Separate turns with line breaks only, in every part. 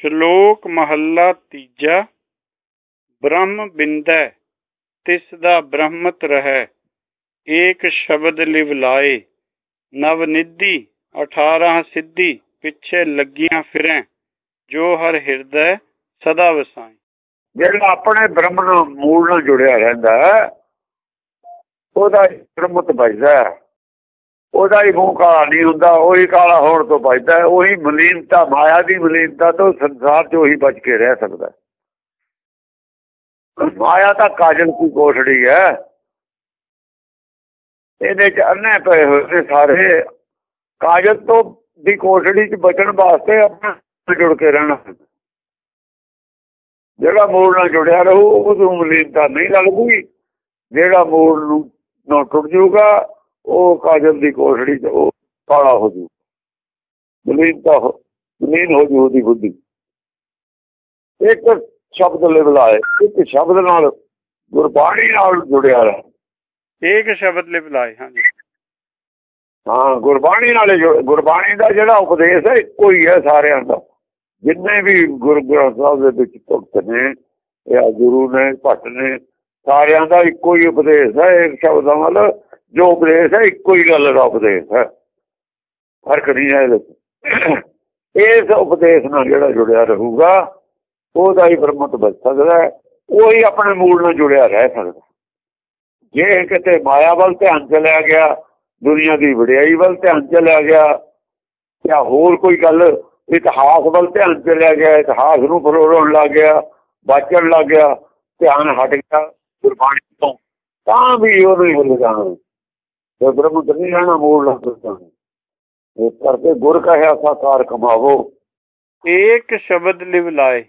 ਸ਼ਲੋਕ ਮਹੱਲਾ ਤੀਜਾ। ਬ੍ਰਹਮ ਬਿੰਦੈ ਤਿਸ ਦਾ ਬ੍ਰਹਮਤ ਰਹੈ, ਏਕ ਸ਼ਬਦ ਲਿਵ ਲਾਏ। ਨਵ ਨਿਧੀ 18 ਸਿੱਧੀ, ਪਿੱਛੇ ਲੱਗੀਆਂ ਫਿਰੈ, ਜੋ ਹਰ ਹਿਰਦੈ ਸਦਾ ਵਸਾਏ।
ਜਿਹੜਾ ਆਪਣੇ ਬ੍ਰਹਮ ਨਾਲ ਮੂਲ ਨਾਲ ਜੁੜਿਆ ਰਹਿੰਦਾ ਉਹਦਾ ਬ੍ਰਹਮਤ ਬਚਦਾ, ਉਹਦਾ ਹੀ ਮੂੰਹ ਕਾਲਾ ਨਹੀਂ ਹੁੰਦਾ, ਉਹੀ ਕਾਲਾ ਹੋਣ ਤੋਂ ਬਚਦਾ। ਉਹੀ ਮਲੀਨਤਾ, ਮਾਇਆ ਦੀ ਮਲੀਨਤਾ ਤੋਂ ਸੰਸਾਰ 'ਚ ਉਹੀ ਬਚ ਕੇ ਰਹਿ ਸਕਦਾ। ਮਾਇਆ ਤਾਂ ਕਾਜਲ ਦੀ ਕੋਠੜੀ ਹੈ, ਇਹਦੇ 'ਚ ਅੰਨੇ ਪਏ ਹੋਏ ਸਾਰੇ। ਕਾਜਲ ਤੋਂ ਦੀ ਕੋਠੜੀ 'ਚ ਬਚਣ ਵਾਸਤੇ ਆਪਣਾ ਜੁੜ ਕੇ ਰਹਿਣਾ। ਜਿਹੜਾ ਮੂਲ ਨਾਲ ਜੁੜਿਆ ਰਹੂ ਉਹਨੂੰ ਮਲੀਨਤਾ ਨਹੀਂ ਲੱਗਦੀ। ਜਿਹੜਾ ਮੂਲ ਨੂੰ ਟੁੱਟ ਜਾਊਗਾ ਉਹ ਕਾਜਲ ਦੀ ਕੋਠੜੀ 'ਚ ਉਹ ਕਾਲਾ ਹੋ ਜੂ, ਮਲੀਨ ਹੋ ਜੂ ਉਹਦੀ ਬੁੱਧੀ। ਇੱਕ ਸ਼ਬਦ ਲਿਵ ਲਾਏ, ਇੱਕ ਸ਼ਬਦ ਨਾਲ ਗੁਰਬਾਣੀ ਨਾਲ ਜੁੜਿਆ ਰਹੇ।
ਏਕ ਸ਼ਬਦ ਲਿਵ ਲਾਏ। ਹਾਂਜੀ
ਹਾਂ, ਗੁਰਬਾਣੀ ਨਾਲ। ਗੁਰਬਾਣੀ ਦਾ ਜਿਹੜਾ ਉਪਦੇਸ਼ ਹੈ ਇੱਕੋ ਹੀ ਹੈ ਸਾਰਿਆਂ ਦਾ। ਜਿੰਨੇ ਵੀ ਗੁਰੂ ਗ੍ਰੰਥ ਸਾਹਿਬ ਦੇ ਵਿੱਚ ਭਗਤ ਨੇ ਜਾਂ ਗੁਰੂ ਨੇ, ਭੱਟ ਨੇ, ਸਾਰਿਆਂ ਦਾ ਇੱਕੋ ਹੀ ਉਪਦੇਸ਼ ਹੈ। ਇੱਕ ਸ਼ਬਦਾਂ ਵੱਲ ਜੋ ਉਪਦੇਸ਼ ਹੈ ਇੱਕੋ ਹੀ ਗੱਲ ਦਾ ਉਪਦੇਸ਼ ਹੈ, ਫਰਕ ਨਹੀਂ ਹੈ ਇਹਦੇ ਵਿੱਚ। ਇਸ ਉਪਦੇਸ਼ ਨਾਲ ਜਿਹੜਾ ਜੁੜਿਆ ਰਹੂਗਾ ਉਹਦਾ ਹੀ ਬ੍ਰਹਮਤ ਬਚ ਸਕਦਾ, ਉਹੀ ਆਪਣੇ ਮੂਲ ਨਾਲ ਜੁੜਿਆ ਰਹਿ ਸਕਦਾ। ਜੇ ਕਿਤੇ ਮਾਇਆ ਵੱਲ ਧਿਆਨ ਚਲਿਆ ਗਿਆ, ਦੁਨੀਆ ਦੀ ਵਡਿਆਈ ਵੱਲ ਧਿਆਨ ਚਲਿਆ ਗਿਆ, ਜਾਂ ਹੋਰ ਕੋਈ ਗੱਲ ਇਤਿਹਾਸ ਵੱਲ ਧਿਆਨ ਚਲਿਆ ਗਿਆ, ਇਤਿਹਾਸ ਨੂੰ ਫਰੋੜਨ ਲੱਗ ਗਿਆ, ਬਾਚਣ ਲੱਗ ਗਿਆ, ਧਿਆਨ ਹਟ ਗਿਆ ਗੁਰਬਾਣੀ ਤੋਂ, ਤਾਂ ਵੀ ਉਹਨੂੰ ਹੀ ਭੁੱਲ ਜਾਣਾ। ਤੇ ਬ੍ਰਹਮਤ ਨਹੀਂ ਰਹਿਣਾ, ਮੂਲ ਨਾਲ ਜਾਣਾ। ਇਸ ਕਰਕੇ ਗੁਰ ਕਹਿਆ ਸਾਕਾਰ ਕਮਾਵੋ,
ਏਕ ਸ਼ਬਦ ਲਿਵ ਲਾਏ।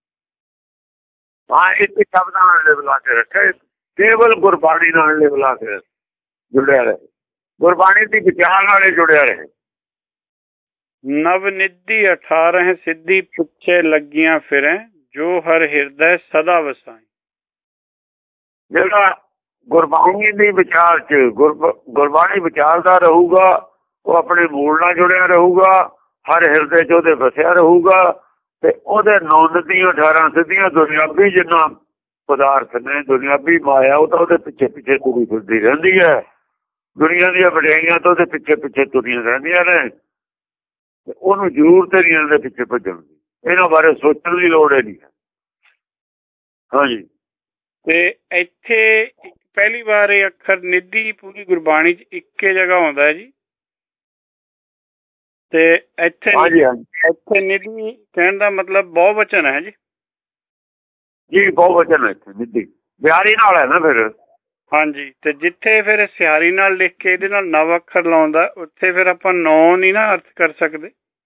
ਹਾਂ, ਇੱਕ ਸ਼ਬਦਾਂ ਨਾਲ ਲਿਵ ਲਾ ਕੇ ਰੱਖੇ, ਕੇਵਲ ਗੁਰਬਾਣੀ ਨਾਲ ਲਿਵ ਲਾ ਕੇ ਜੁੜਿਆ ਰਹੇ, ਗੁਰਬਾਣੀ ਦੀ ਵਿਚਾਰ ਨਾਲ ਜੁੜਿਆ ਰਹੇ।
ਨਵ ਨਿਧੀ 18 ਸਿੱਧੀ, ਪਿੱਛੇ ਲੱਗੀਆਂ ਫਿਰੈ, ਜੋ ਹਰ ਹਿਰਦੈ ਸਦਾ ਵਸਾਏ।
ਜਿਹੜਾ ਗੁਰਬਾਣੀ ਦੀ ਵਿਚਾਰ 'ਚ ਗੁਰਬਾਣੀ ਵਿਚਾਰਦਾ ਰਹੂਗਾ ਉਹ ਆਪਣੇ ਮੂਲ ਨਾਲ ਜੁੜਿਆ ਰਹੂਗਾ, ਹਰ ਹਿਰਦੇ 'ਚ ਉਹਦੇ ਵਸਿਆ ਰਹੂਗਾ। ਤੇ ਉਹਦੇ 9 ਨਦੀਆਂ 18 ਸਿੱਧੀਆਂ, ਦੁਨਿਆਵੀ ਜਿੰਨਾ ਪਦਾਰਥ ਨੇ, ਦੁਨਿਆਵੀ ਮਾਇਆ, ਉਹ ਤਾਂ ਉਹਦੇ ਪਿੱਛੇ ਪਿੱਛੇ ਤੁਰੀ ਫਿਰਦੀ ਰਹਿੰਦੀ ਹੈ। ਦੁਨੀਆ ਦੀਆਂ ਵਡਿਆਈਆਂ ਤੋਂ ਉਹਦੇ ਪਿੱਛੇ ਪਿੱਛੇ ਤੁਰੀਆਂ ਰਹਿੰਦੀਆਂ ਨੇ। ਤੇ ਉਹਨੂੰ ਜ਼ਰੂਰਤ ਨਹੀਂ ਇਹਦੇ ਪਿੱਛੇ ਭੱਜਣ ਦੀ, ਇਹਨਾਂ ਬਾਰੇ ਸੋਚਣ ਦੀ ਲੋੜ ਨਹੀਂ ਹੈ। ਹਾਂਜੀ,
ਤੇ ਇੱਥੇ ਪਹਿਲੀ ਵਾਰ ਇਹ ਅੱਖਰ ਨਿਧੀ ਪੂਰੀ ਗੁਰਬਾਣੀ 'ਚ ਇੱਕੇ ਜਗ੍ਹਾ ਆਉਂਦਾ ਹੈ ਜੀ। ਤੇ ਇੱਥੇ ਇੱਥੇ ਨਿਧੀ ਕਹਿਣ ਦਾ ਮਤਲਬ ਬਹੁਵਚਨ ਹੈ ਜੀ।
ਜੀ ਬਹੁਵਚਨ ਹੈ ਇੱਥੇ, ਨਿਧੀ ਬਿਹਾਰੀ ਨਾਲ ਹੈ ਨਾ ਫਿਰ।
ਹਾਂਜੀ, ਤੇ ਜਿੱਥੇ ਫਿਰ ਸਿਹਾਰੀ ਨਾਲ ਲਿਖ ਕੇ ਇਹਦੇ ਨਾਲ ਨਵ ਅੱਖਰ ਲਾਉਂਦਾ, ਉੱਥੇ ਫਿਰ ਆਪਾਂ 9 ਨਹੀਂ ਨਾ ਅਰਥ ਕਰ ਸਕਦੇ।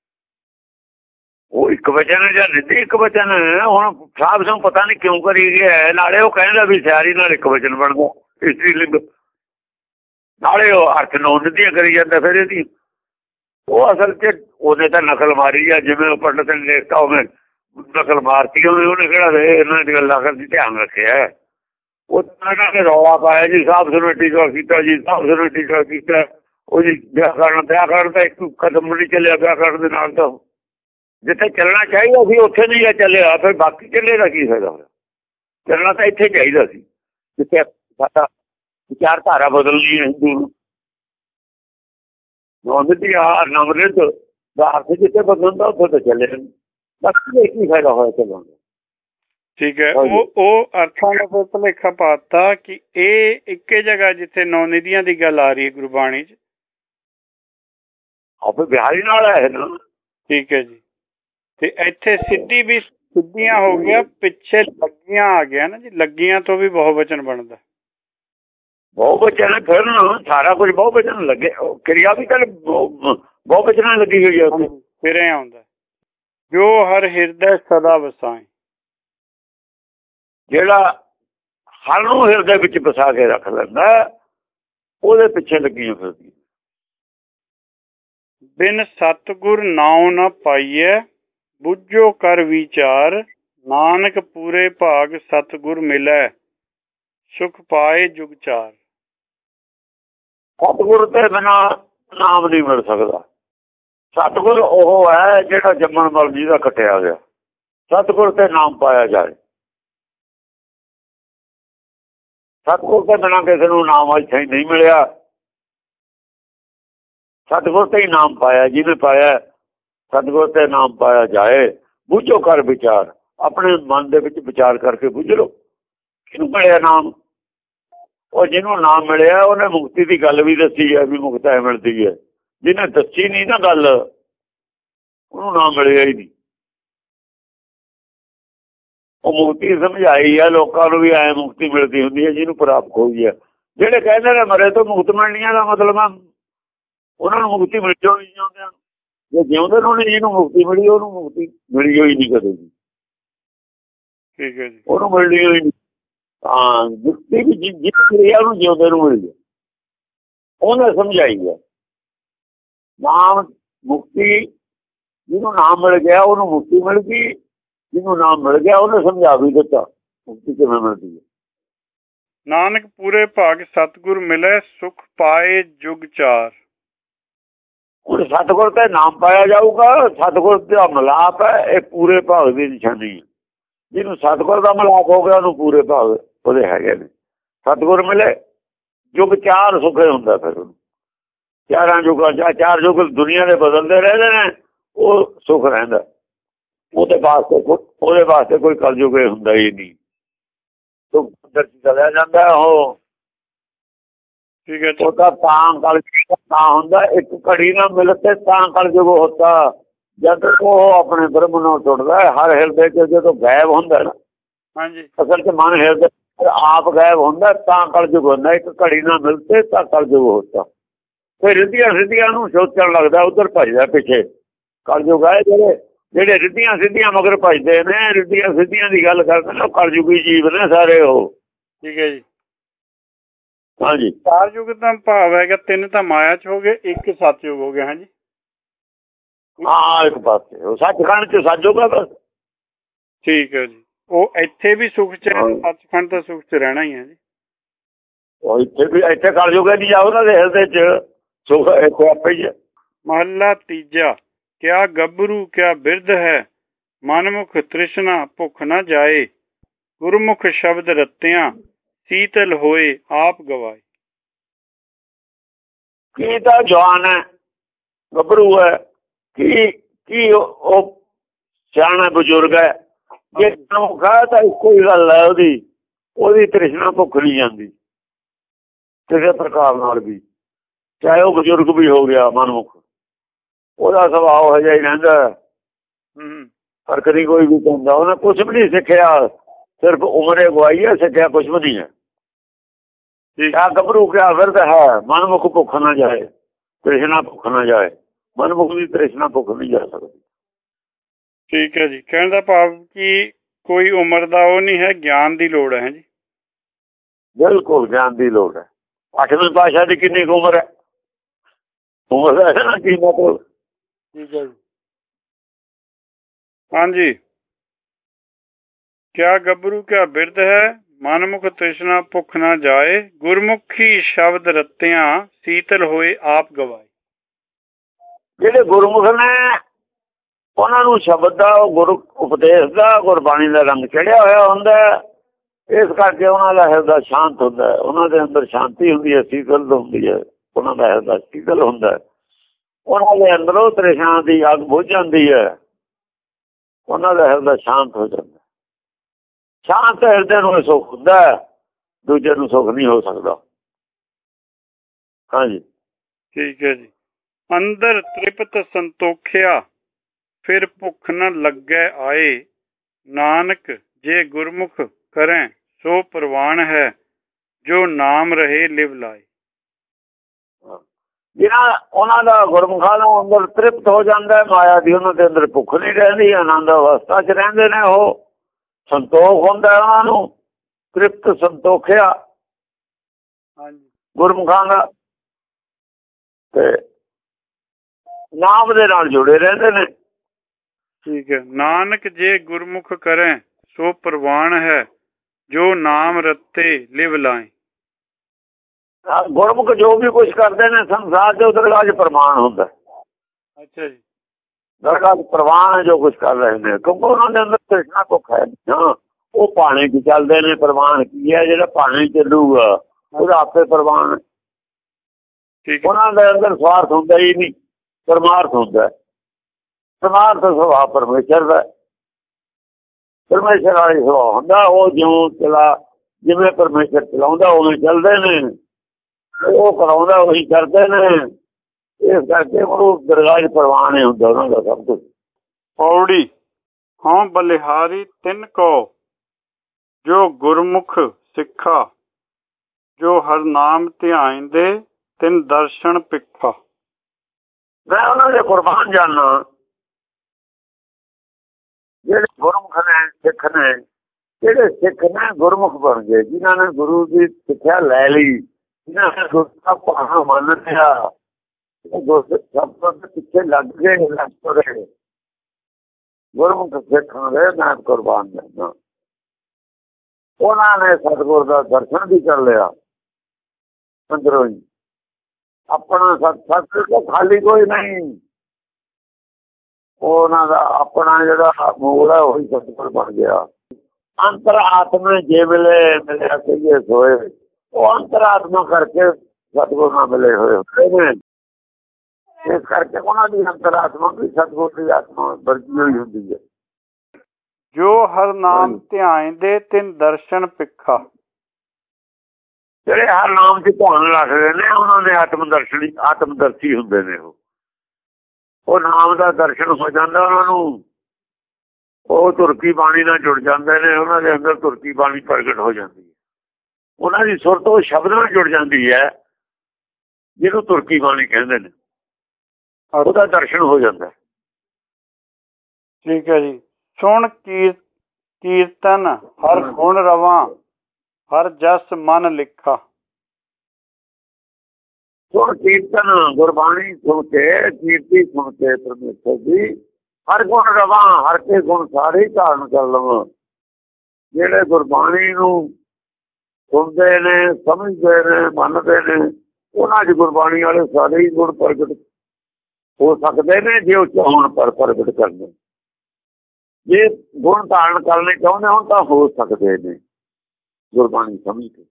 ਉਹ ਇੱਕ ਵਚਨ ਹੈ ਜਾਂ ਨਿਧੀ ਇੱਕ ਵਚਨ ਹੈ। ਹੁਣ ਸਾਹਿਬ ਨੂੰ ਪਤਾ ਨਹੀਂ ਕਿਉਂ ਕਰੀ ਗਿਆ, ਨਾਲੇ ਉਹ ਕਹਿੰਦਾ ਵੀ ਸਿਹਾਰੀ ਨਾਲ ਇੱਕ ਵਚਨ ਬਣਦਾ ਇਸਤਰੀ ਲਿੰਗ, ਨਾਲੇ ਉਹ ਅਰਥ 9 ਨਿਧੀਆਂ ਕਰੀ ਜਾਂਦਾ ਫਿਰ ਇਹਦੀ। ਉਹ ਅਸਲ 'ਚ ਉਹਨੇ ਤਾਂ ਨਕਲ ਮਾਰੀ ਆ, ਜਿਵੇਂ ਪੰਡਤ ਨੇ ਲਿਖਤਾ ਉਵੇਂ ਨਕਲ ਮਾਰਤੀ ਉਹਨੇ ਕਿਹੜਾ ਇਹਨਾਂ ਦੀ ਗੱਲਾਂ ਕਰਦੀ ਧਿਆਨ ਰੱਖਿਆ। ਉਹ ਤਾਂ ਨੇ ਰੌਲਾ ਪਾਇਆ ਜੀ, ਸਾਹਿਬ ਨੇ ਟੀਕਾ ਕੀਤਾ ਜੀ, ਸਾਹਿਬ ਨੇ ਟੀਕਾ ਕੀਤਾ। ਉਹ ਜੀ ਵਿਆਕਰਨ ਤਾਂ ਇੱਕ ਕਦਮ ਨਹੀਂ ਚੱਲਿਆ ਵਿਆਕਰਨ ਦੇ ਨਾਲ। ਤਾਂ ਜਿੱਥੇ ਚੱਲਣਾ ਚਾਹੀਦਾ ਸੀ ਉੱਥੇ ਨਹੀਂ ਚੱਲਿਆ, ਫਿਰ ਬਾਕੀ ਚੱਲੇ ਦਾ ਕੀ ਫਾਇਦਾ ਹੋਇਆ। ਚੱਲਣਾ ਤਾਂ ਇੱਥੇ ਚਾਹੀਦਾ ਸੀ ਜਿੱਥੇ ਸਾਡਾ ਵਿਚਾਰਧਾਰਾ ਬਦਲਣੀ ਹੈ ਹਿੰਦੂ ਨੂੰ। ਨਵਰਿਤ ਦਾ ਅਰਥ ਜਿੱਥੇ ਬਦਲਦਾ ਉੱਥੇ ਤਾਂ ਚੱਲੇ, ਬਾਕੀ ਕੀ ਫਾਇਦਾ ਹੋਇਆ ਚੱਲਣ ਦਾ।
ਠੀਕ ਹੈ, ਉਹ ਅਰਥਾਂ ਦਾ ਫਿਰ ਭੁਲੇਖਾ ਪਾਤਾ ਕਿ ਇਹ ਇੱਕੇ ਜਗ੍ਹਾ ਜਿੱਥੇ 9 ਨਿਧੀਆਂ ਦੀ ਗੱਲ ਆ ਰਹੀ ਹੈ ਗੁਰਬਾਣੀ 'ਚ,
ਆਪੇ ਬਿਹਾਰੀ ਨਾਲ ਹੈ ਨਾ।
ਠੀਕ ਹੈ ਜੀ। ਤੇ ਇੱਥੇ ਸਿੱਧੀ ਵੀ ਸਿੱਧੀਆਂ ਹੋ ਗਿਆ, ਪਿੱਛੇ ਲੱਗੀਆਂ ਆ ਗਿਆ ਨਾ ਜੀ। ਲੱਗੀਆਂ ਤੋਂ ਵੀ ਬਹੁਵਚਨ ਬਣਦਾ।
ਬਹੁਵਚਨ ਫਿਰ ਸਾਰਾ ਕੁਝ ਬਹੁਵਚਨ ਲੱਗੇ, ਕਿਰਿਆ ਵੀ ਤਾਂ ਬਹੁਵਚਨਾਂ ਲੱਗੀ ਹੋਈ ਹੈ।
ਫਿਰ ਇਹ ਆਉਂਦਾ ਜੋ ਹਰ ਹਿਰਦੇ ਸਦਾ ਵਸਾਏ।
ਜਿਹੜਾ ਹਰ ਨੂੰ ਹਿਰਦੇ ਵਿੱਚ ਵਸਾ ਕੇ ਰੱਖ ਲੈਂਦਾ ਉਹਦੇ ਪਿੱਛੇ ਲੱਗੀਆਂ ਫਿਰਦੀਆਂ।
ਬਿਨ ਸਤਿਗੁਰ ਨਾਉ ਨਾ ਪਾਈਐ, ਬੁੱਝੋ ਕਰ ਵਿਚਾਰ। ਨਾਨਕ ਪੂਰੇ ਭਾਗ ਸਤਿਗੁਰ ਮਿਲੈ, ਸੁਖ ਪਾਏ ਜੁਗ ਚਾਰ।
ਸਤਿਗੁਰ ਤੇ ਬਿਨਾਂ ਨਾਮ ਨਹੀਂ ਮਿਲ ਸਕਦਾ। ਸਤਿਗੁਰ ਉਹ ਹੈ ਜਿਹੜਾ ਜੰਮਣ ਮਰਨ ਜਿਹਦਾ ਕੱਟਿਆ ਗਿਆ। ਸਤਿਗੁਰ ਤੇ ਨਾਮ ਪਾਇਆ ਜਾਏ। ਸਤਿਗੁਰ ਤੋਂ ਬਿਨਾਂ ਕਿਸੇ ਨੂੰ ਨਾਮ ਇੱਥੇ ਨਹੀਂ ਮਿਲਿਆ। ਸਤਿਗੁਰ ਤੇ ਹੀ ਨਾਮ ਪਾਇਆ, ਜਿਹਨੇ ਪਾਇਆ ਸਤਿਗੁਰ ਤੇ ਨਾਮ ਪਾਇਆ ਜਾਏ। ਬੁੱਝੋ ਕਰ ਵਿਚਾਰ, ਆਪਣੇ ਮਨ ਦੇ ਵਿੱਚ ਵਿਚਾਰ ਕਰਕੇ ਬੁੱਝ ਲਓ ਕਿਹਨੂੰ ਮਿਲਿਆ ਨਾਮ। ਉਹ ਜਿਹਨੂੰ ਨਾਮ ਮਿਲਿਆ ਉਹਨੇ ਮੁਕਤੀ ਦੀ ਗੱਲ ਵੀ ਦੱਸੀ ਹੈ ਵੀ ਮੁਕਤ ਐ ਮਿਲਦੀ ਹੈ। ਜਿਹਨੇ ਦੱਸੀ ਨਹੀਂ ਨਾ ਗੱਲ, ਉਹਨੂੰ ਨਾਮ ਮਿਲਿਆ ਹੀ ਨਹੀਂ। ਉਹ ਮੁਕਤੀ ਸਮਝਾਈ ਹੈ ਲੋਕਾਂ ਨੂੰ ਵੀ ਐ ਮੁਕਤੀ ਮਿਲਦੀ ਹੁੰਦੀ ਹੈ ਜਿਹਨੂੰ ਪ੍ਰਾਪਤ ਹੋਈ ਹੈ। ਜਿਹੜੇ ਕਹਿੰਦੇ ਨੇ ਮਰੇ ਤੋਂ ਮੁਕਤ ਮਿਲਣੀਆਂ ਦਾ ਮਤਲਬ ਆ ਉਹਨਾਂ ਨੂੰ ਮੁਕਤੀ ਮਿਲ ਜਾਣੀ ਚਾਹੁੰਦੇ। ਜੇ ਜਿਉਂਦੇ ਨੂੰ ਨਹੀਂ ਜਿਹਨੂੰ ਮੁਕਤੀ ਮਿਲੀ ਉਹਨੂੰ ਮੁਕਤੀ ਮਿਲੀ ਹੋਈ ਨਹੀਂ ਕਦੇ ਵੀ।
ਠੀਕ ਹੈ ਜੀ,
ਉਹਨੂੰ ਮਿਲਣੀ ਹੋਈ ਨਹੀਂ। ਹਾਂ, ਮੁਕਤੀ ਵੀ ਜਿਹਨੂੰ ਮਿਲੀ ਉਹਨੂੰ ਜਿਉਂਦੇ ਨੂੰ ਮਿਲੀ ਹੈ। ਉਹਨੇ ਸਮਝਾਈ ਹੈ ਨਾਮ ਮੁਕਤੀ। ਜਿਹਨੂੰ ਨਾਮ ਮਿਲ ਗਿਆ ਉਹਨੂੰ ਮੁਕਤੀ ਮਿਲ ਗਈ। ਜਿਹਨੂੰ ਨਾਮ ਮਿਲ ਗਿਆ ਉਹਨੇ ਸਮਝਾ ਵੀ ਦਿੱਤਾ ਮੁਕਤੀ ਕਿਵੇਂ ਮਿਲਦੀ ਹੈ।
ਨਾਨਕ ਪੂਰੇ ਭਾਗ ਸਤਿਗੁਰ ਮਿਲੇ, ਸੁਖ ਪਾਏ ਜੁਗ ਚਾਰ।
ਹੁਣ ਸਤਿਗੁਰ ਤੇ ਨਾਮ ਪਾਇਆ ਜਾਊਗਾ। ਸਤਿਗੁਰ ਦਾ ਮਿਲਾਪ ਹੈ, ਇਹ ਪੂਰੇ ਭਾਗ ਦੀ ਨਿਸ਼ਾਨੀ ਹੈ। ਜਿਹਨੂੰ ਸਤਿਗੁਰ ਦਾ ਮਿਲਾਪ ਹੋ ਗਿਆ ਉਹਨੂੰ ਪੂਰੇ ਭਾਗ ਉਹਦੇ ਹੈਗੇ ਨੇ। ਸਤਿਗੁਰ ਮਿਲੇ ਯੁਗ ਚਾਰ ਸੁਖੇ ਹੁੰਦਾ। ਫਿਰ ਉਹਨੂੰ ਚਾਰਾਂ ਯੁਗਾਂ ਚਾਰ ਯੁਗ ਦੁਨੀਆ ਦੇ ਬਦਲਦੇ ਰਹਿੰਦੇ ਨੇ, ਉਹ ਸੁਖ ਰਹਿੰਦਾ। ਉਹਦੇ ਵਾਸਤੇ ਕੋਈ ਕਲਯੁਗ ਹੁੰਦਾ ਹੀ ਨਹੀਂ। ਸੁਖ ਚਲਿਆ ਜਾਂਦਾ ਉਹ।
ਠੀਕ ਹੈ,
ਉਹ ਤਾਂ ਕਲਯੁਗ ਤਾਂ ਹੁੰਦਾ ਇੱਕ ਘੜੀ ਨਾਲ ਮਿਲ ਕੇ ਤਾਂ ਕਲਯੁਗ ਹੁੰਦਾ। ਜਦ ਉਹ ਆਪਣੇ ਬ੍ਰਹਮ ਨੂੰ ਟੁੱਟਦਾ ਹਰ ਹਿਰਦੇ ਚ ਜਦੋਂ ਗਾਇਬ ਹੁੰਦਾ ਨਾ,
ਹਾਂਜੀ
ਅਸਲ ਚ ਮਨ ਹਿਰਦੇ ਆਪ ਗਾਇਬ ਹੁੰਦਾ ਤਾਂ ਕਲਯੁਗ ਹੁੰਦਾ। ਇੱਕ ਘੜੀ ਨਾਲ ਮਿਲਦੇ ਤਾਂ ਕਲਯੁਗ ਹੁੰਦਾ। ਫਿਰ ਰਿੱਧੀਆਂ ਸਿੱਧੀਆਂ ਨੂੰ ਸੋਚਣ ਲੱਗਦਾ, ਉਧਰ ਭਜਦਾ ਪਿੱਛੇ। ਕਲਯੁਗ ਆਏ ਜਿਹੜੇ ਰਿੱਧੀਆਂ ਸਿੱਧੀਆਂ ਮਗਰ ਭਜਦੇ ਨੇ, ਰਿੱਧੀਆਂ ਸਿੱਧੀਆਂ ਦੀ ਗੱਲ ਕਰਦੇ ਨੇ, ਕਲਯੁਗੀ ਜੀਵ ਨੇ ਸਾਰੇ ਉਹ।
ਠੀਕ ਹੈ ਜੀ,
ਹਾਂਜੀ,
ਚਾਰ ਯੁਗ ਦਾ ਭਾਵ ਹੈਗਾ, ਤਿੰਨ ਤਾਂ ਮਾਇਆ ਚ ਹੋ ਗਏ, ਇੱਕ ਸਤਿਯੁਗ ਹੋ ਗਿਆ। ਹਾਂਜੀ,
ਹਾਂ ਇੱਕ ਪਾਸੇ ਉਹ ਸੱਚਖੰਡ ਚ ਸੱਜੋਗਾ ਬਸ।
ਠੀਕ ਹੈ ਜੀ, ਉਹ ਇੱਥੇ ਵੀ ਸੁਖ ਚ ਸੱਚਖੰਡ ਤਾਂ ਸੁਖ ਚ ਰਹਿਣਾ ਹੀ ਹੈ ਜੀ।
ਉਹ ਇੱਥੇ ਕਲਯੁਗ ਨਹੀਂ ਜਾ ਉਹਨਾਂ ਦੇ ਹਿਰਦੇ ਚ ਸੁਖ ਇੱਥੇ ਆਪੇ ਹੀ ਹੈ।
ਮਹੱਲਾ ਤੀਜਾ। ਕਿਆ ਗੱਭਰੂ ਕਿਆ ਬਿਰਧ ਹੈ, ਮਨਮੁਖ ਤ੍ਰਿਸ਼ਨਾ ਭੁੱਖ ਨਾ ਜਾਏ। ਗੁਰਮੁਖ ਸ਼ਬਦ ਰਤਿਆਂ, ਸੀਤਲ ਹੋਏ ਆਪ ਗਵਾਏ।
ਕੀ ਤਾਂ ਜਵਾਨ ਹੈ, ਗੱਭਰੂ ਹੈ, ਕੀ ਉਹ ਸਿਆਣਾ ਬਜ਼ੁਰਗ ਹੈ। ਜੇ ਕਹਾ ਤਾਂ ਇੱਕੋ ਹੀ ਗੱਲ ਹੈ ਉਹਦੀ ਤ੍ਰਿਸ਼ਨਾ ਭੁੱਖ ਨਹੀਂ ਜਾਂਦੀ ਕਿਸੇ ਪ੍ਰਕਾਰ ਨਾਲ ਵੀ। ਚਾਹੇ ਉਹ ਬਜ਼ੁਰਗ ਵੀ ਹੋ ਗਿਆ ਮਨਮੁਖ, ਉਹਦਾ ਸੁਭਾਅ ਉਹ ਜਿਹਾ ਹੀ ਰਹਿੰਦਾ। ਫਰਕ ਨਹੀਂ ਕੋਈ ਵੀ ਪੈਂਦਾ। ਉਹਨੇ ਕੁਛ ਵੀ ਨਹੀਂ ਸਿੱਖਿਆ, ਸਿਰਫ ਉਮਰੇ ਗਵਾਈ ਹੈ, ਸਿੱਖਿਆ ਕੁਛ ਵੀ ਨਹੀਂ ਹੈ। ਕਿਆ ਗੱਭਰੂ ਕਿਆ ਬਿਰਧ ਹੈ, ਮਨਮੁਖ ਭੁੱਖ ਨਾ ਜਾਏ, ਤ੍ਰਿਸ਼ਨਾ ਭੁੱਖ ਨਾ ਜਾਏ। ਮਨਮੁਖ ਦੀ ਤ੍ਰਿਸ਼ਨਾ ਭੁੱਖ ਨਹੀਂ ਜਾ ਸਕਦੀ।
ਠੀਕ ਹੈ ਜੀ, ਕਹਿਣ ਦਾ ਭਾਵ ਕਿ ਕੋਈ ਉਮਰ ਦਾ ਉਹ ਨਹੀਂ ਹੈ, ਗਿਆਨ ਦੀ ਲੋੜ ਹੈ ਜੀ।
ਬਿਲਕੁਲ ਗਿਆਨ ਦੀ ਲੋੜ ਹੈ। 8ਵੀਂ ਪਾਤਸ਼ਾਹ ਦੀ ਕਿੰਨੀ ਕੁ ਉਮਰ ਹੈ? ਉਮਰ ਹੈ ਨਾ ਕੀ ਮਤਲਬ।
ਠੀਕ ਹੈ ਜੀ, ਹਾਂਜੀ। ਕਿਆ ਗੱਭਰੂ ਕਿਆ ਬਿਰਧ ਹੈ, ਮਨਮੁਖ ਤ੍ਰਿਸ਼ਨਾ ਭੁੱਖ ਨਾ ਜਾਏ। ਗੁਰਮੁਖੀ ਸ਼ਬਦ ਰਤਿਆਂ, ਸੀਤਲ ਹੋਏ ਆਪ ਗਵਾਏ।
ਜਿਹੜੇ ਗੁਰਮੁਖ ਨੇ ਉਹਨਾਂ ਨੂੰ ਸ਼ਬਦ ਦਾ, ਗੁਰੂ ਉਪਦੇਸ਼ ਦਾ, ਗੁਰਬਾਣੀ ਦਾ ਰੰਗ ਚੜਿਆ ਹੋਇਆ ਹੁੰਦਾ। ਇਸ ਕਰਕੇ ਉਹਨਾਂ ਦਾ ਹਿਰਦਾ ਸ਼ਾਂਤ ਹੁੰਦਾ। ਉਹਨਾਂ ਦੇ ਅੰਦਰ ਸ਼ਾਂਤੀ ਹੁੰਦੀ ਹੈ, ਸੀਤਲ ਹੁੰਦੀ ਹੈ। ਉਹਨਾਂ ਦਾ ਹਿਰਦਾ ਸੀਤਲ ਹੁੰਦਾ। ਉਹਨਾਂ ਦੇ ਅੰਦਰੋਂ ਤ੍ਰਿਸ਼ਨਾ ਦੀ ਅੱਗ ਬੁਝ ਜਾਂਦੀ ਹੈ। ਉਹਨਾਂ ਦਾ ਹਿਰਦਾ ਸ਼ਾਂਤ ਹੋ ਜਾਂਦਾ। ਸ਼ਾਂਤ ਹਿਰਦੇ ਨੂੰ ਸੁੱਖ ਹੁੰਦਾ, ਦੂਜੇ ਨੂੰ ਸੁੱਖ ਨਹੀਂ ਹੋ ਸਕਦਾ। ਹਾਂਜੀ,
ਠੀਕ ਹੈ ਜੀ। ਅੰਦਰ ਤ੍ਰਿਪਤ ਸੰਤੋਖਿਆ, ਫਿਰ ਭੁੱਖ ਨ ਲੱਗੈ ਆਏ। ਨਾਨਕ ਜੇ ਗੁਰਮੁਖ ਕਰੈ ਸੋ ਪ੍ਰਵਾਨ ਹੈ, ਜੋ ਨਾਮ ਰਹੇ ਲਿਵ ਲਾਏ।
ਜਿਹਨਾਂ ਉਹਨਾਂ ਦਾ ਗੁਰਮੁਖਾਂ ਨੂੰ ਅੰਦਰ ਤ੍ਰਿਪਤ ਹੋ ਜਾਂਦਾ, ਮਾਇਆ ਦੀ ਉਹਨਾਂ ਦੇ ਅੰਦਰ ਭੁੱਖ ਨਹੀਂ ਰਹਿੰਦੀ, ਆਨੰਦ ਅਵਸਥਾ ਚ ਰਹਿੰਦੇ ਨੇ। ਉਹ ਸੰਤੋਖ ਹੁੰਦਾ ਉਹਨਾਂ ਨੂੰ, ਤ੍ਰਿਪਤ ਸੰਤੋਖਿਆ ਗੁਰਮੁਖਾਂ ਦਾ, ਤੇ ਨਾਮ ਦੇ ਨਾਲ ਜੁੜੇ ਰਹਿੰਦੇ ਨੇ।
ਠੀਕ ਹੈ, ਨਾਨਕ ਜੇ ਗੁਰਮੁਖ ਕਰੈ ਸੋ ਪ੍ਰਵਾਨ ਹੈ, ਜੋ ਨਾਮ ਰਤੇ ਲਿਵ ਲਾਏ।
ਗੁਰਮੁਖ ਜੋ ਵੀ ਕੁਛ ਕਰਦੇ ਨੇ ਸੰਸਾਰ ਚ ਉਹਦੇ ਨਾਲ ਪ੍ਰਮਾਣ ਹੁੰਦਾ।
ਅੱਛਾ ਜੀ,
ਨਰਕਾਂ ਚ ਪ੍ਰਵਾਨ ਜੋ ਕੁਝ ਕਰ ਰਹੇ ਨੇ, ਕਿਉਂਕਿ ਉਹਨਾਂ ਦੇ ਅੰਦਰ ਤ੍ਰਿਸ਼ਨਾ ਭੁੱਖ ਹੈ ਨਾ। ਉਹ ਪਾਣੀ ਚ ਚੱਲਦੇ ਨੇ। ਪ੍ਰਵਾਨ ਕੀ ਹੈ? ਜਿਹੜਾ ਪਾਣੀ ਚੱਲੂਗਾ ਉਹਦਾ ਆਪੇ ਪ੍ਰਵਾਨ। ਉਹਨਾਂ ਦੇ ਅੰਦਰ ਸਵਾਰਥ ਹੁੰਦਾ ਹੀ ਨਹੀਂ, ਪਰਮਾਰਥ ਹੁੰਦਾ। ਪਰਮਾਰਥ ਸੁਭਾਅ ਪਰਮੇਸ਼ਰ ਦਾ, ਪਰਮੇਸ਼ਰ ਵਾਲੀ ਸੁਭਾਅ ਹੁੰਦਾ। ਉਹ ਜਿਵੇਂ ਪਰਮੇਸ਼ਰ ਚਲਾਉਂਦਾ ਉਵੇਂ ਚੱਲਦੇ ਨੇ, ਉਹ ਕਰਾਉਂਦਾ ਉਹੀ ਕਰਦੇ ਨੇ। ਇਸ ਕਰਕੇ ਉਹ ਦਰਗਾਹ ਚ ਪ੍ਰਵਾਨ ਹੀ ਹੁੰਦਾ ਉਹਨਾਂ ਦਾ ਸਭ ਕੁਝ।
ਪੌੜੀ ਹਾਂ ਬਲਿਹਾਰੀ ਤਿੰਨ ਕੋ ਜੋ ਗੁਰਮੁਖ ਸਿੱਖਾ, ਜੋ ਹਰ ਨਾਮ ਧਿਆਇਂਦੇ ਤਿੰਨ ਦਰਸ਼ਨ ਪਿੱਖਾ।
ਮੈਂ ਉਹਨਾਂ ਦੇ ਕੁਰਬਾਨ ਜਾਨਾ ਜਿਹੜੇ ਗੁਰਮੁਖ ਨੇ, ਸਿੱਖ ਨੇ। ਜਿਹੜੇ ਸਿੱਖ ਨੇ ਗੁਰਮੁਖ ਬਣ ਗਏ, ਜਿਨ੍ਹਾਂ ਨੇ ਗੁਰੂ ਦੀ ਸਿੱਖਿਆ ਲੈ ਲਈ, ਜਿਨ੍ਹਾਂ ਨੇ ਗੁਰੂ ਦਾ ਭਾਣਾ ਮੰਨ ਲਿਆ, ਸਭ ਤੋਂ ਪਿੱਛੇ ਲੱਗ ਗਏ। ਗੁਰਮੁਖ ਸਿੱਖਾਂ ਦੇ ਮੈਂ ਕੁਰਬਾਨ ਜਾਨਾ। ਉਹਨਾਂ ਨੇ ਸਤਿਗੁਰ ਦਾ ਦਰਸ਼ਨ ਵੀ ਕਰ ਲਿਆ ਅੰਦਰੋਂ ਹੀ। ਆਪਣਾ ਸਤਿ ਤੋਂ ਖਾਲੀ ਕੋਈ ਨਹੀਂ। ਉਹਨਾਂ ਦਾ ਆਪਣਾ ਜਿਹੜਾ ਮੂਲ ਹੈ ਉਹੀ ਸਤਿਗੁਰ ਬਣ ਗਿਆ। ਅੰਤਰ ਆਤਮਾ ਜੇ ਮਿਲਿਆ ਕਹੀਏ ਸੋਏ, ਉਹ ਅੰਤਰ ਆਤਮਾ ਕਰਕੇ ਸਤਿਗੁਰ ਨਾਲ ਮਿਲੇ ਹੋਏ ਨੇ। ਇਸ ਕਰਕੇ ਉਹਨਾਂ ਦੀ ਅੰਤਰ ਆਤਮਾ ਵੀ ਸਤਿਗੁਰ ਦੀ ਆਤਮਾ ਵਰਗੀ ਹੋਈ ਹੁੰਦੀ ਹੈ।
ਜੋ ਹਰ ਨਾਮ ਧਿਆਇਂਦੇ ਤਿੰਨ ਦਰਸ਼ਨ ਪਿੱਖਾ।
ਜਿਹੜੇ ਹਰ ਨਾਮ ਚ ਧਿਆਨ ਰੱਖਦੇ ਨੇ ਉਹਨਾਂ ਦੇ ਆਤਮਦਰਸ਼ੀ ਹੁੰਦੇ ਨੇ। ਉਹ ਨਾਮ ਦਾ ਦਰਸ਼ਨ ਹੋ ਜਾਂਦਾ ਉਹਨਾਂ ਨੂੰ। ਉਹ ਤੁਰਕੀ ਬਾਣੀ ਨਾਲ ਜੁੜ ਜਾਂਦੇ ਨੇ। ਉਹਨਾਂ ਦੇ ਅੰਦਰ ਤੁਰਕੀ ਬਾਣੀ ਪ੍ਰਗਟ ਹੋ ਜਾਂਦੀ ਹੈ। ਉਹਨਾਂ ਦੀ ਸੁਰਤ ਉਹ ਸ਼ਬਦ ਨਾਲ ਜੁੜ ਜਾਂਦੀ ਹੈ ਜਿਹਨੂੰ ਤੁਰਕੀ ਬਾਣੀ ਕਹਿੰਦੇ ਨੇ। ਉਹਦਾ ਦਰਸ਼ਨ ਹੋ ਜਾਂਦਾ।
ਠੀਕ ਹੈ ਜੀ। ਸੁਣ ਕੀਰਤਨ ਹਰ ਗੁਣ ਰਵਾਂ, ਹਰ ਜਸ ਮਨ ਲਿਖਾ। ਸੁਣ ਕੀਰਤਨ ਗੁਰਬਾਣੀ ਸੁਣ ਕੇ, ਕੀਰਤੀ ਸੁਣ ਕੇ ਪਰਮੇਸ਼ਰ ਦੀ, ਹਰ ਗੁਣ ਰਵਾਂ, ਹਰ ਕੇ ਗੁਣ ਸਾਰੇ ਹੀ ਧਾਰਨ ਕਰ ਲਵਾਂ। ਜਿਹੜੇ ਗੁਰਬਾਣੀ ਨੂੰ ਸੁਣਦੇ ਨੇ, ਸਮਝਦੇ ਨੇ, ਮੰਨਦੇ ਨੇ, ਉਹਨਾਂ ਚ ਗੁਰਬਾਣੀ ਵਾਲੇ ਸਾਰੇ ਹੀ ਗੁਣ ਪ੍ਰਗਟ ਹੋ ਸਕਦੇ ਨੇ ਜੇ ਉਹ ਚਾਹਣ ਪਰ ਪ੍ਰਗਟ ਕਰਨੇ। ਜੇ ਗੁਣ ਧਾਰਨ ਕਰਨੇ ਚਾਹੁੰਦੇ ਹੁਣ ਤਾਂ ਹੋ ਸਕਦੇ ਨੇ ਗੁਰਬਾਣੀ ਸਮਝ ਕੇ।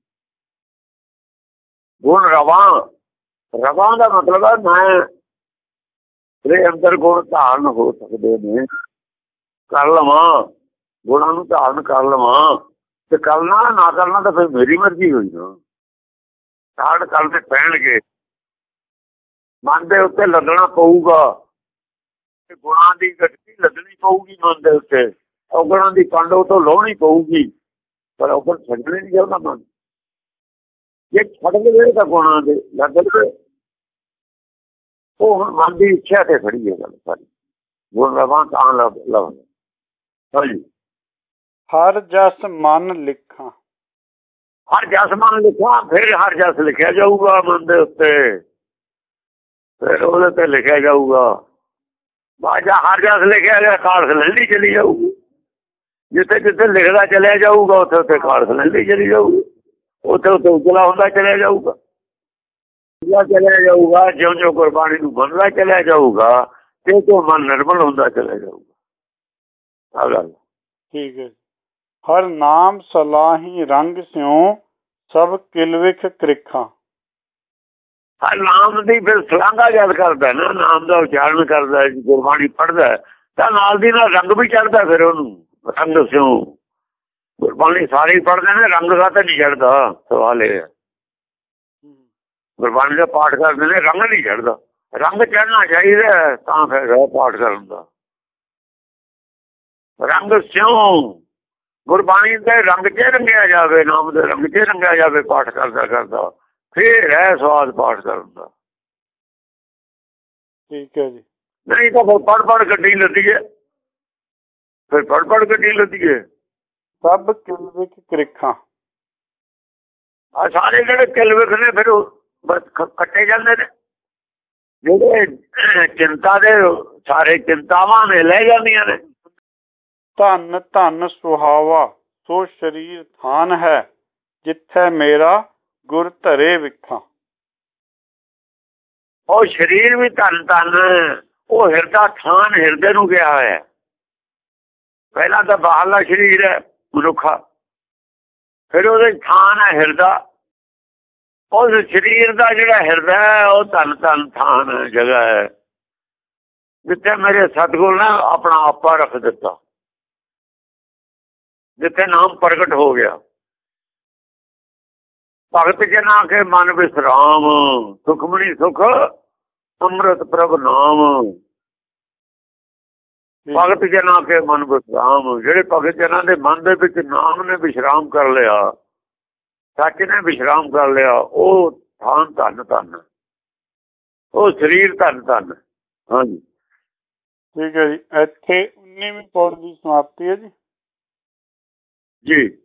ਗੁਣ ਰਵਾਂ ਦਾ ਮਤਲਬ ਹੈ ਮੇਰੇ ਅੰਦਰ ਗੁਣ ਧਾਰਨ ਹੋ ਸਕਦੇ ਨੇ, ਕਰ ਲਵਾਂ, ਗੁਣਾਂ ਨੂੰ ਧਾਰਨ ਕਰ ਲਵਾਂ। ਤੇ ਕਰਨਾ ਨਾ ਕਰਨਾ ਤਾਂ ਫਿਰ ਮੇਰੀ ਮਰਜ਼ੀ ਹੋਈ ਨਾ। ਧਾਰਨ ਕਰਨੇ ਪੈਣਗੇ, ਮਨ ਦੇ ਉੱਤੇ ਲੱਗਣਾ ਪਊਗਾ। ਗੁਣਾਂ ਦੀ ਗੱਡੀ ਲੱਗਣੀ ਪਊਗੀ ਮਨ ਦੇ ਉੱਤੇ। ਔਗਣਾਂ ਦੀ ਪੰਡ ਉਹ ਤੋਂ ਲਾਉਣੀ ਪਊਗੀ, ਪਰ ਔਗਣ ਛੱਡਣੇ ਨਹੀਂ ਚਾਹੁੰਦਾ ਮਨ। ਜੇ ਛੱਡ ਦੇਵੇ ਤਾਂ ਗੁਣਾਂ ਦੇ ਲੱਗ ਲਵੇ। ਉਹ ਹੁਣ ਮਨ ਦੀ ਇੱਛਾ ਤੇ ਖੜੀ ਹੈ ਗੱਲ ਸਾਰੀ। ਗੁਣ ਰਵਾਂ ਤਾਂ ਲਵਾਂ। ਹਾਂਜੀ। ਹਰ ਜਸ ਮਨ ਲਿਖਾਂ।
ਹਰ ਜਸ ਮਨ ਲਿਖਾਂ। ਫਿਰ ਹਰ ਜਸ ਲਿਖਿਆ ਜਾਊਗਾ ਮਨ ਦੇ ਉੱਤੇ। ਫਿਰ ਉਹਦੇ ਤੇ ਲਿਖਿਆ ਜਾਊਗਾ। ਬਾਜਾ ਹਰ ਜਸ ਲਿਖਿਆ ਗਿਆ, ਕਾਲਖ ਲੈਂਦੀ ਚਲੀ ਜਾਊਗੀ। ਜਿੱਥੇ ਜਿੱਥੇ ਲਿਖਦਾ ਚਲਿਆ ਜਾਊਗਾ ਉੱਥੇ ਉੱਥੇ ਕਾਲਖ ਲੈਂਦੀ ਚਲੀ ਜਾਊਗੀ। ਉੱਥੇ ਉੱਥੇ ਉਜਲਾ ਹੁੰਦਾ ਚਲਿਆ ਜਾਊਗਾ। ਚਲਿਆ ਜਾਊਗਾ ਜਿਉਂ ਜਿਉਂ ਗੁਰਬਾਣੀ ਨੂੰ ਮੰਨਦਾ ਚਲਿਆ ਜਾਊਗਾ ਤੇ ਤੋਂ ਮਨ ਨਿਰਮਲ ਹੁੰਦਾ ਚਲਿਆ ਜਾਊਗਾ। ਆ ਗੱਲ
ਠੀਕ ਹੈ। ਹਰ ਨਾਮ ਸਲਾਹੀ ਰੰਗ ਸਿਉ, ਸਭ ਕਿਲਵਿਖ ਕ੍ਰਿਖਾਂ।
ਹਰ ਨਾਮ ਦੀ ਫਿਰ ਸਲਾਘਾ ਜਦ ਕਰਦਾ ਨਾ, ਨਾਮ ਦਾ ਉਚਾਰਨ ਕਰਦਾ, ਗੁਰਬਾਣੀ ਪੜ੍ਹਦਾ ਤਾਂ ਨਾਲ ਦੀ ਨਾਲ ਰੰਗ ਵੀ ਚੜ੍ਹਦਾ। ਫਿਰ ਉਹਨੂੰ ਰੰਗ ਸਿਉ। ਗੁਰਬਾਣੀ ਸਾਰੇ ਪੜ੍ਹਦੇ ਨੇ, ਰੰਗ ਦਾ ਤਾਂ ਨਹੀਂ ਚੜ੍ਹਦਾ। ਸਵਾਲ ਇਹ ਹੈ, ਗੁਰਬਾਣੀ ਦਾ ਪਾਠ ਕਰਦੇ ਨੇ ਰੰਗ ਨਹੀਂ ਚੜ੍ਹਦਾ। ਰੰਗ ਚੜ੍ਹਨਾ ਚਾਹੀਦਾ ਤਾਂ ਫਿਰ ਪਾਠ ਕਰਨ ਦਾ। ਰੰਗ ਸਿਉ ਗੁਰਬਾਣੀ ਦੇ ਰੰਗ 'ਚ ਰੰਗਿਆ ਜਾਵੇ, ਨਾਮ ਦੇ ਰੰਗ 'ਚ ਰੰਗਿਆ ਜਾਵੇ ਪਾਠ ਕਰਦਾ ਕਰਦਾ। ਫਿਰ ਹੈ ਸਵਾਦ ਪਾਠ ਕਰਨ ਦਾ।
ਠੀਕ ਹੈ ਜੀ।
ਨਹੀਂ ਤਾਂ ਪੜ੍ਹ ਗੱਡੀ ਲੱਦੀਏ। ਫਿਰ ਪੜ੍ਹ ਗੱਡੀ ਲੱਦੀਏ।
ਸਭ ਕਿਲਵਿਖ ਕ੍ਰਿਖਾਂ।
ਆ ਸਾਰੇ ਜਿਹੜੇ ਕਿਲਵਿਖ ਨੇ ਫਿਰ ਕੱਟੇ ਜਾਂਦੇ ਨੇ। ਜਿਹੜੇ ਚਿੰਤਾ ਦੇ ਸਾਰੇ ਚਿੰਤਾਵਾਂ ਨੇ ਲੈ ਜਾਂਦੀਆਂ ਨੇ।
ਧਨ ਧਨ ਸੁਹਾਵਾ ਸੋ ਸਰੀਰ ਥਾਨ ਹੈ, ਜਿੱਥੇ ਮੇਰਾ ਗੁਰ ਧਰੇ ਵਿਖਾਂ।
ਉਹ ਸਰੀਰ ਵੀ ਧਨ ਧਨ, ਉਹ ਹਿਰਦਾ ਥਾਨ ਹਿਰਦੇ ਨੂੰ ਗਿਆ ਹੋਇਆ। ਪਹਿਲਾਂ ਤਾਂ ਬਾਹਰਲਾ ਸਰੀਰ ਹੈ ਮਨੁੱਖਾ, ਫਿਰ ਉਹਦੇ ਥਾਨ ਹੈ ਹਿਰਦਾ। ਉਸ ਸਰੀਰ ਦਾ ਜਿਹੜਾ ਹਿਰਦਾ ਹੈ ਉਹ ਧਨ ਧਨ ਥਾਨ ਜਗ੍ਹਾ ਹੈ ਜਿੱਥੇ ਮੇਰੇ ਸਤਿਗੁਰ ਨੇ ਆਪਣਾ ਆਪਾ ਰੱਖ ਦਿੱਤਾ, ਜਿੱਥੇ ਨਾਮ ਪ੍ਰਗਟ ਹੋ ਗਿਆ। ਭਗਤ ਜਨਾ ਕੇ ਮਨ ਵਿਸਰਾਮ, ਸੁਖਮਣੀ ਸੁਖ ਅੰਮ੍ਰਿਤ ਪ੍ਰਭ ਨਾਮ। ਭਗਤ ਜਨਾ ਕੇ ਮਨ ਵਿਸਰਾਮ, ਜਿਹੜੇ ਭਗਤ ਜਨਾਂ ਦੇ ਮਨ ਦੇ ਵਿੱਚ ਨਾਮ ਨੇ ਵਿਸ਼ਰਾਮ ਕਰ ਲਿਆ, ਸੱਚ ਨੇ ਵਿਸ਼ਰਾਮ ਕਰ ਲਿਆ, ਉਹ ਥਾਨ ਧਨ ਧਨ, ਉਹ ਸਰੀਰ ਧਨ ਧਨ। ਹਾਂਜੀ
ਠੀਕ ਹੈ ਜੀ। ਇੱਥੇ 19ਵੀਂ ਪੌੜੀ ਦੀ ਸਮਾਪਤੀ ਹੈ ਜੀ।
ਜੀ।